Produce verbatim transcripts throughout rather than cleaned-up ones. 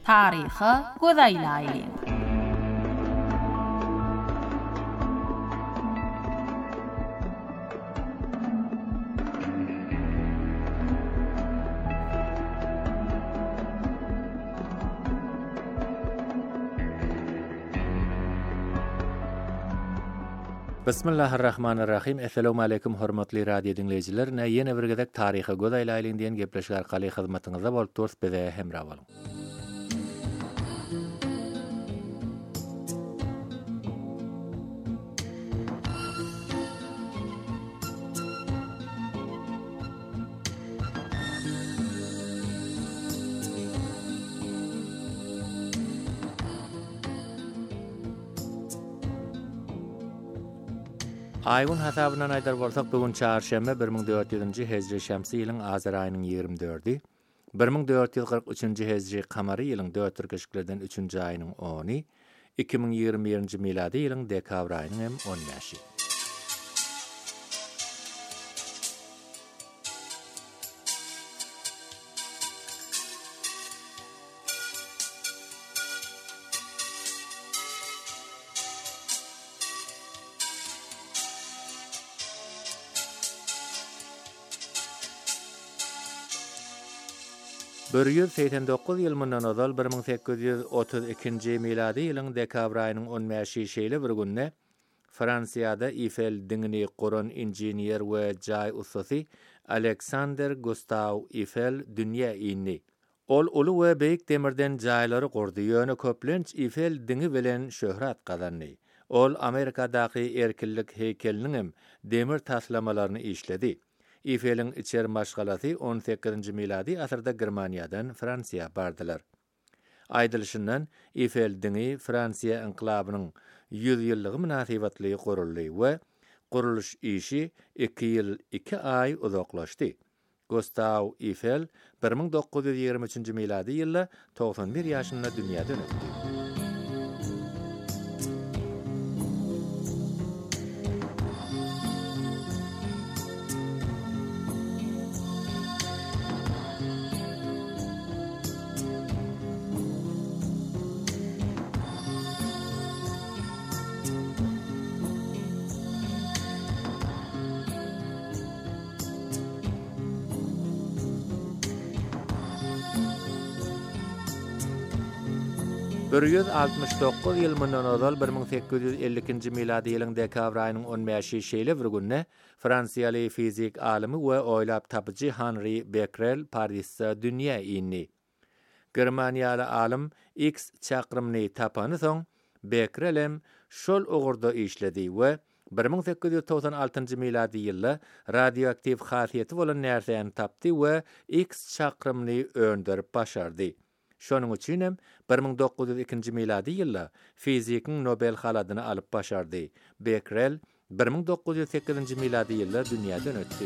Taryhy gözaýlaýly. Bismillahirrahmanirrahim. Assalamu alaykum hormatly radio dinleyijiler. Näýe bir gezek taryhy gözaýlaýlyň diýen gepleşik arkaly hyzmatyňyzda bolup durýar bize hemra boluň. Aýyň hasabyna aýdar bolsak, bugün çarşamba bir ming dört ýüzünji hejri şämsi ýylyň azyr aýynyň ýigirme dördi, bir ming dört ýüz gyrk üçünji hejri kamary ýylyň dört türkeşiklerden üçünji aýynyň ony, iki ming ýigirme birinji miladi ýylyň dekabr aýynyň hem on beşi. bir ýüz seksen dokuz ýyl mundan ozal bir ming sekiz ýüz otuz ikinji miladi ýylyň dekabr aýynyň on beşi şeýle bir günde Fransiýada Eiffel diňini guran injinier we jaý ustasy Alexander Gustav Eiffel dünýä ýyny. Ol uly we beýik demirden jaýlary gurdy. Ýöne köplenç Eiffel diňi bilen şöhrat gazandy. Ol Amerikadaky erkinlik heykeliniň hem demir taslamalaryny işledi. Eiffel'in içer maşgalasy on sekizinji miladi asyrda Germaniýadan Fransiýa bardylar. Aýdylşyndan Eiffel diňi Fransiýa inqilabynyň ýüz ýyllygy münasibetli guruldy we guruluş işi iki ýyl iki ay uzaklaşdy. Gustav Eiffel bir ming dokuz ýüz ýigirme üçünji miladi ýylda doksan bir ýaşynda dünýäden ötdi. bir ýüz altmış dokuz ýyl mundan ozal bir ming sekiz ýüz ellikinji miladi ýylyň dekabr aýynyň on beşi şeýle bir günde Fransiýaly fizik alimy we oýlap tapyjy Henri Becquerel Parisde dünýä ýyny. Germaniýaly alim X çakrymny tapany soň Becquerel hem şol ugurda işledi we bir ming sekiz ýüz doksan altynji miladi ýylda radioaktiv hasyýeti bolan närseni tapdy we X çakrymny öndürip başardy. Şonuň üçin hem bir ming dokuz ýüz ikinji miladi ýylda fizikiň Nobel haladyny alyp başardy. Becquerel bir ming dokuz ýüz sekizinji miladi ýylda dünýäden ötdi.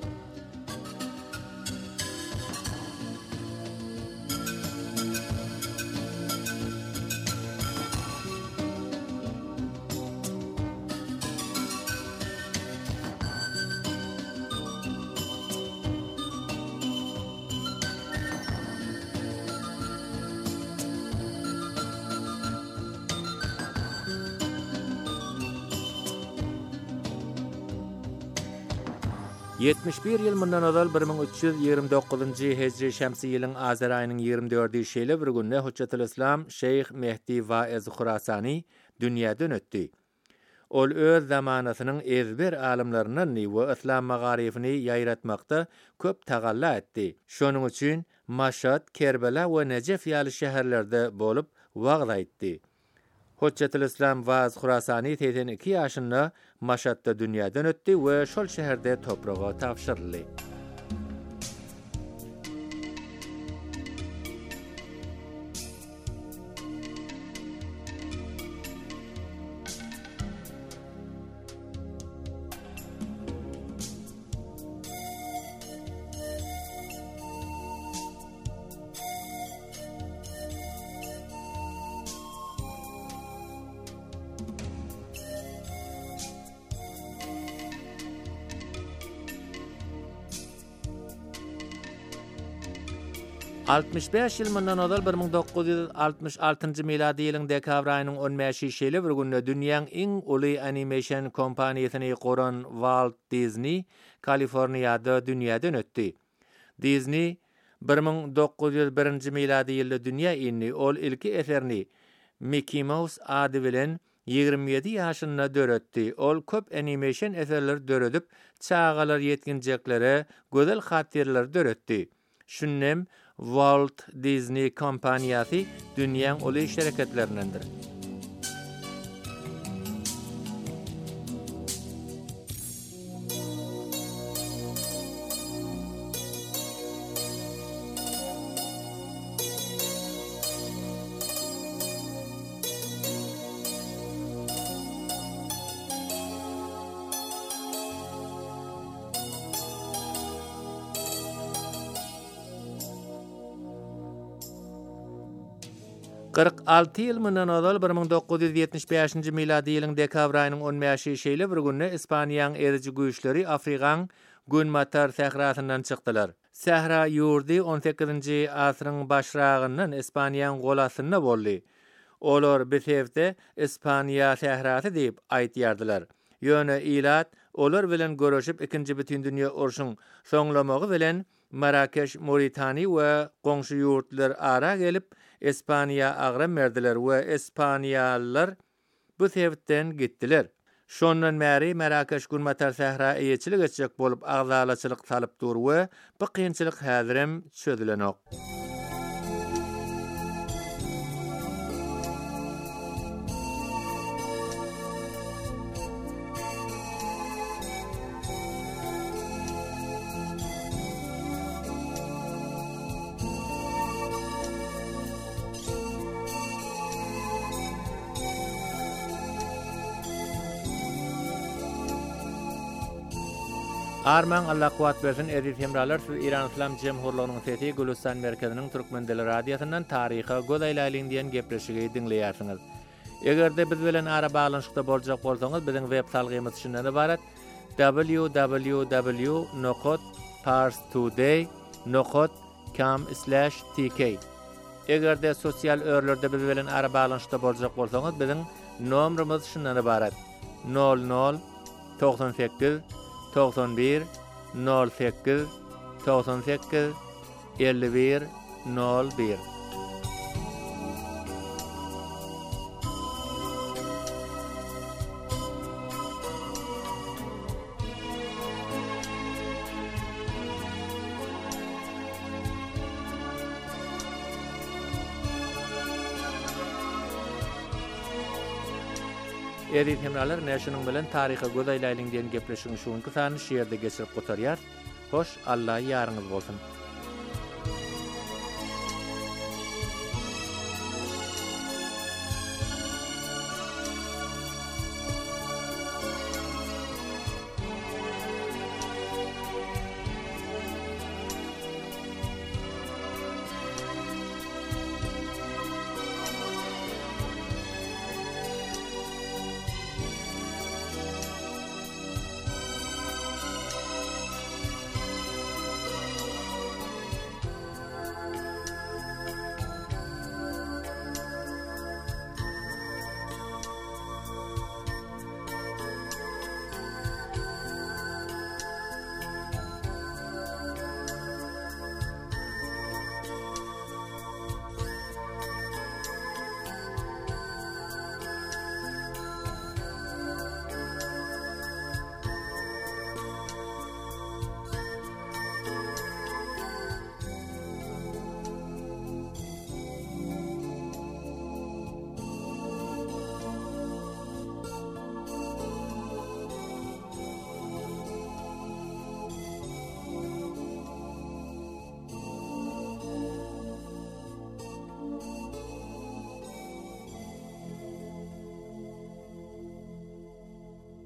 yetmiş bir ýyl mundan ozal bir ming üç ýüz ýigirme dokuzynji hejri şämsi ýylyň azyr aýynyň ýigirme dördi şeýle bir günde Hujjatul Islam Şeyh Mehdi Vaez Khurasani dünýäden ötdi. Ol öz zamanasynyň ezber alimlerinden we islam magarifini ýaýratmakda köp tagalla etdi. Şonuň üçin Maşhad, Kerbela we Necef ýaly şäherlerde bolup wagz aýtdy. Hujjatul Islam Vaaz Khurasani seksen iki ýaşynda Maşhadda dünýäden ötdi we şol şäherde topraga tapşyryldy. altmış beş ýyl mundan ozal bir ming dokuz ýüz altmış altynjy milady ýylyň dekabr aýynyň on beşi şeýle bir günde dünýäň iň uly animation kompaniýasyny kuran Walt Disney Kaliforniýada dünýäden ötdi. Disney bir ming dokuz ýüz birinji milady ýylda dünýä inni ol ilki eserini Mickey Mouse ady bilen ýigirme ýedi ýaşynda döretdi. Ol köp animation eserler döredip, çağalar yetkinjeklere gözel hatirler döretdi. Şunnem Walt Disney kompaniýasy dünýäň uly şirketlerindendir. kırk alty ýyl mundan ozal bir ming dokuz ýüz ýetmiş beşinji milady ýylyň dekabr aýynyň on beşi şeýle bir günde Ispaniýanyň erici güýçleri Afrikaň Günmatar sährasyndan çykdylar. Sähra ýurdy on sekizinji asyryň başragyndan Ispaniýanyň golasyna boldy. Olar besewde Ispaniýa sährasy diýip aýtýardylar. Ýöne ilat olar bilen görüşip ikinji bütün dünýä urşuň soňlamagy bilen Marrakeş, Moritani we goňşy ýurtlar ara gelip Ispaniýa agram berdiler we Ispaniýalılar bu sebepden gitdiler. Şondan bäri Marrakeş Günmatar sähra eýetçilik etjek bolup agzalaçylyk salyp dur we bu kynçylyk häzirem çözülenok. Arman Allah kuwat bersin edip hemralar şu İran İslam Cemhurluğunyň sesi Gülistan merkeziniň Türkmen dili radiosundan taryha godaýlaryň diýen gepleşigi dinleýärsiňiz. Egerde biz bilen ara baglanyşykda boljak bolsaňyz biziň web salgymyz şundan ibarat w w w nokta parstoday nokta com slash t k. Egerde sosial örlerde biz bilen ara baglanyşykda boljak bolsaňyz biziň nomrymyz şundan ibarat nol nol doksan sekiz doksan bir nol sekiz doksan sekiz elli bir nol bir. Edip hemralar näşiniň bilen taryha godaýlaryň diýen gepleşigiň şuňky sany şeýerde geçirip gotarýar. Hoş, Allah ýarňyz bolsun.